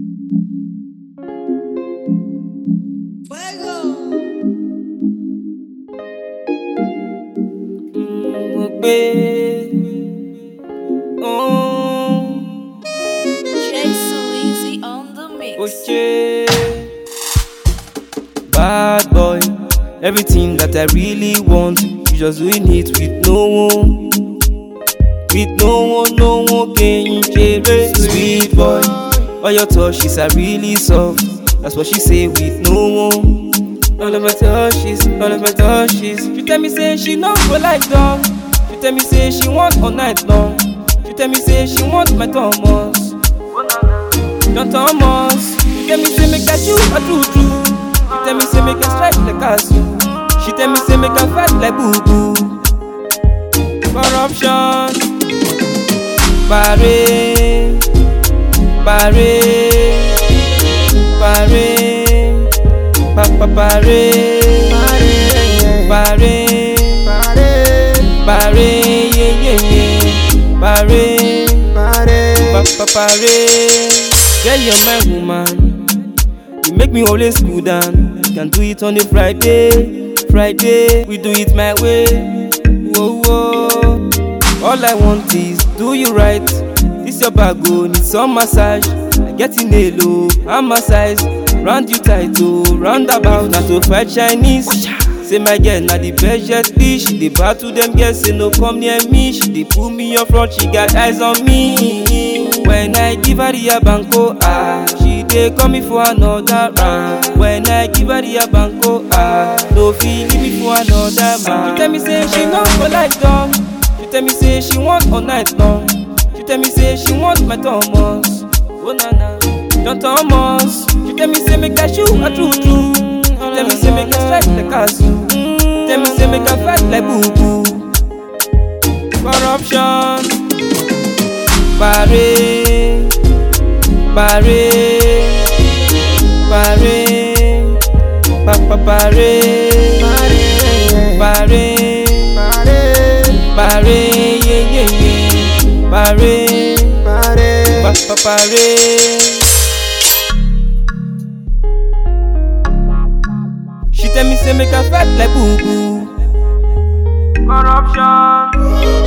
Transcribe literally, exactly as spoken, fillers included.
Oh, Jay Sleazy on the mix. okay. Bad boy, everything that I really want, you just doing it with no one, with no one, no one can change. Sweet boy, all your touches are really soft. That's what she say with no one. All of my touches, all of my touches. She tell me say she not go like dog. She tell me say she want all night long. She tell me say she want my Thomas, John Thomas. She tell me say make that you a true true. She tell me say make her strike like castle. She tell me say make her fight like boo boo. Corruption, Barre, Barre, Barre, Papa Barre, Barre, Barre, yeah yeah yeah, Barre, Papa Barre. Girl, you're my woman. You make me always cool down. Can do it on a Friday, Friday. We do it my way. Whoa whoa. All I want is do you right. This your bag go need some massage. I get in a low, I'm massage. Round you tight to roundabout. Not to fight Chinese. Say my girl na the best jet dish. She dey battle them girls say no come near me. She dey pull me up front, she got eyes on me. When I give her the banco, ah, she dey call me for another round. When I give her the banco, ah, no feel leave me for another man. She tell me say she not go like dog. She tell me say she want all night long. She tell me say she want my Thomas, oh na na, John Thomas. She tell me say make that shoe a true true. She tell me say make her strike like castle. Tell me say make her fight like boo boo. Corruption, Barre, Barre, Barre, Papa Barre, Barre, Barre, yeah yeah yeah, Barre, Papa Barre. She tell me say make her fight like boo boo. Corruption.